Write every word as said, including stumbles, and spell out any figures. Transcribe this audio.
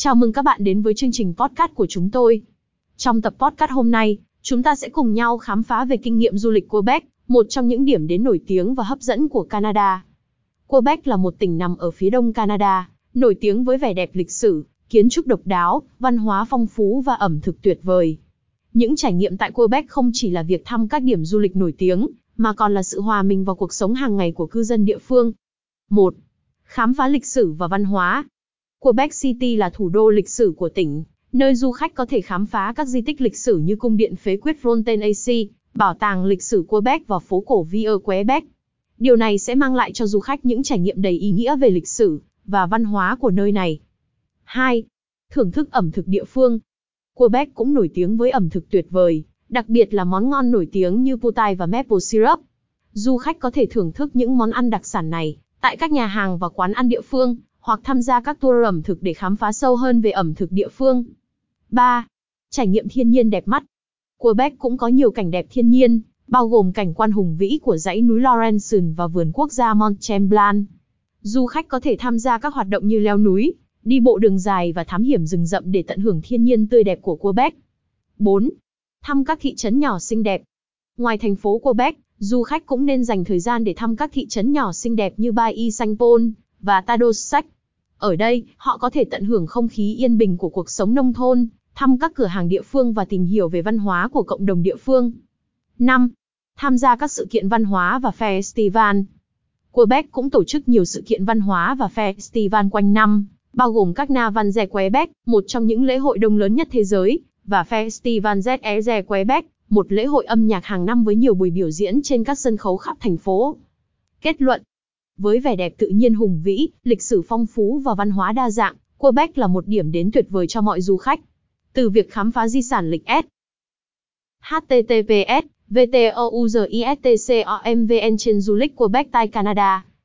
Chào mừng các bạn đến với chương trình podcast của chúng tôi. Trong tập podcast hôm nay, chúng ta sẽ cùng nhau khám phá về kinh nghiệm du lịch Quebec, một trong những điểm đến nổi tiếng và hấp dẫn của Canada. Quebec là một tỉnh nằm ở phía đông Canada, nổi tiếng với vẻ đẹp lịch sử, kiến trúc độc đáo, văn hóa phong phú và ẩm thực tuyệt vời. Những trải nghiệm tại Quebec không chỉ là việc thăm các điểm du lịch nổi tiếng, mà còn là sự hòa mình vào cuộc sống hàng ngày của cư dân địa phương. một. Khám phá lịch sử và văn hóa. Quebec City là thủ đô lịch sử của tỉnh, nơi du khách có thể khám phá các di tích lịch sử như cung điện phế quyết Frontenac, bảo tàng lịch sử Quebec và phố cổ Vieux Quebec. Điều này sẽ mang lại cho du khách những trải nghiệm đầy ý nghĩa về lịch sử và văn hóa của nơi này. hai. Thưởng thức ẩm thực địa phương. Quebec cũng nổi tiếng với ẩm thực tuyệt vời, đặc biệt là món ngon nổi tiếng như poutine và maple syrup. Du khách có thể thưởng thức những món ăn đặc sản này tại các nhà hàng và quán ăn địa phương, hoặc tham gia các tour ẩm thực để khám phá sâu hơn về ẩm thực địa phương. ba. Trải nghiệm thiên nhiên đẹp mắt. Quebec cũng có nhiều cảnh đẹp thiên nhiên, bao gồm cảnh quan hùng vĩ của dãy núi Laurentian và vườn quốc gia Mont Tremblant. Du khách có thể tham gia các hoạt động như leo núi, đi bộ đường dài và thám hiểm rừng rậm để tận hưởng thiên nhiên tươi đẹp của Quebec. bốn. Thăm các thị trấn nhỏ xinh đẹp. Ngoài thành phố Quebec, du khách cũng nên dành thời gian để thăm các thị trấn nhỏ xinh đẹp như Baie-Saint-Paul và Tadoussac. Ở đây, họ có thể tận hưởng không khí yên bình của cuộc sống nông thôn, thăm các cửa hàng địa phương và tìm hiểu về văn hóa của cộng đồng địa phương. năm. Tham gia các sự kiện văn hóa và festival. Quebec cũng tổ chức nhiều sự kiện văn hóa và festival quanh năm, bao gồm các Carnaval de Quebec, một trong những lễ hội đông lớn nhất thế giới, và Festival des Airs de Quebec, một lễ hội âm nhạc hàng năm với nhiều buổi biểu diễn trên các sân khấu khắp thành phố. Kết luận. Với vẻ đẹp tự nhiên hùng vĩ, lịch sử phong phú và văn hóa đa dạng, Quebec là một điểm đến tuyệt vời cho mọi du khách. Từ việc khám phá di sản lịch S. H T T P S, V T O U Z I S T C O M V N trên du lịch Quebec tại Canada.